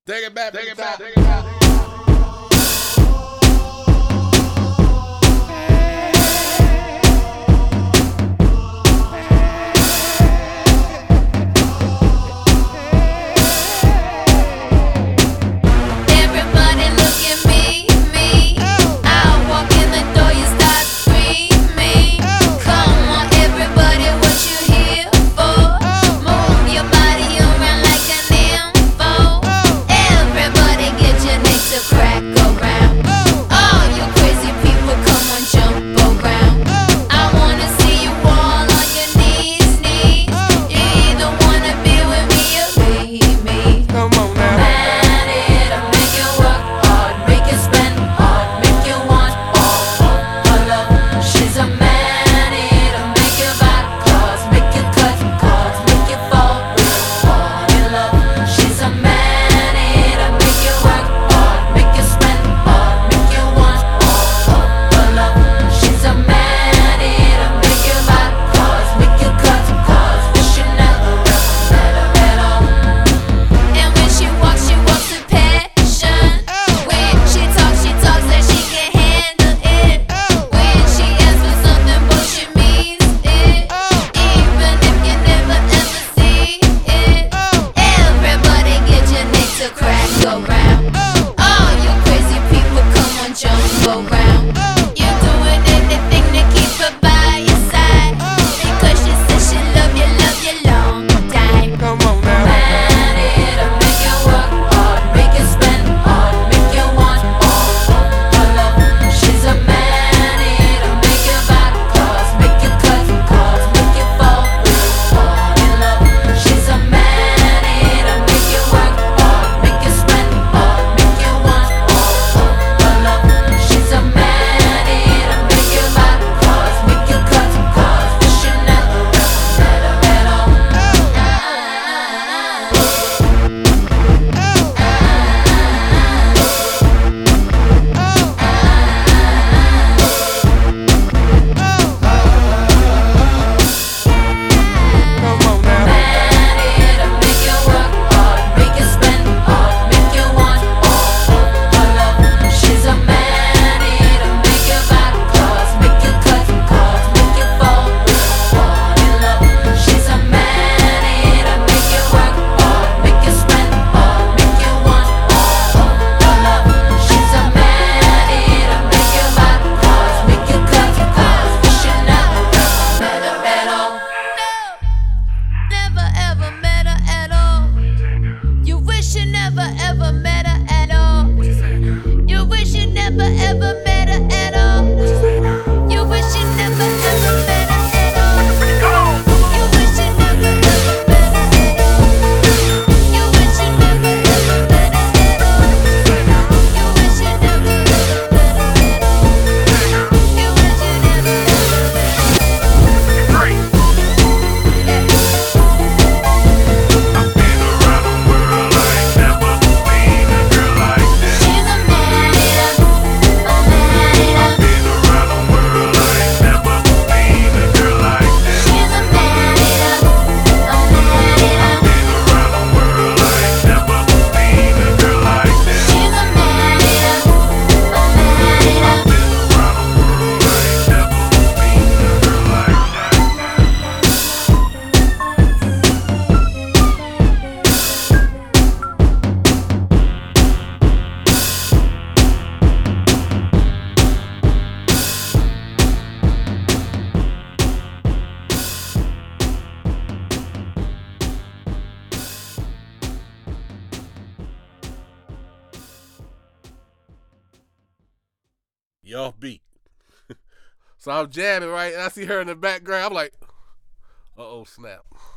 Take it back, take it back, take it Take back. Everybody look at me. I walk in the door, you start screaming. Come on, everybody, what you here for? Move your body around like an info. Everybody get your neck to crack around. All you crazy people, come on, jump around. I wanna see you all on your knees. You either wanna be with me or leave me. Come on now. Man, it'll make you work hard, make you spend hard, make you want all her love. She's a man, it'll make you buy cars, make you cut cards, make you fall real hard in love. She's a man, it'll make you work hard, make you spend hard, make you want all her love. She's a man, it'll make you buy cars, make you cut cards, wish you never ever met her at all. And when she walks with passion. When she talks that she can handle it. When she asks for something, but she means it. Even if you never ever see it. Everybody get your neck to crack around. All you crazy people, come on, jump around. You're doing anything to keep her by your side. Because she says she love you long time. Come on now. Man, it'll make you work hard, make you spend hard, make you want all her love. She's a man, it'll make you buy cars, make you cut cards, make you fall real hard in love. She's a man, it'll make you work hard, make you spend hard, make you want all her love. She's a man, it'll make you buy cars, make you cut cards, wish you never ever met her at all. Come on now. Man, it'll make you work hard, make you spend hard, make you want all her love. She's a man, it'll make you buy cars, make you cut cards, make you fall real hard in love. She's a man, it'll make you work hard, make you spend hard, make you want all her love. She's a man, it'll make you buy cars, make you cut cards, wish you never ever met her at all. Never ever met her at all. You wish you never ever met her at all. You wish you never ever met her at all. You wish you never ever met her at all. You wish you never ever met her at all. You wish you never ever met her at all. You wish you never ever met her at all. You wish you never ever met her at all. She's a Y'all beat. So I'm jamming, right? And I see her in the background. I'm like, uh-oh, snap.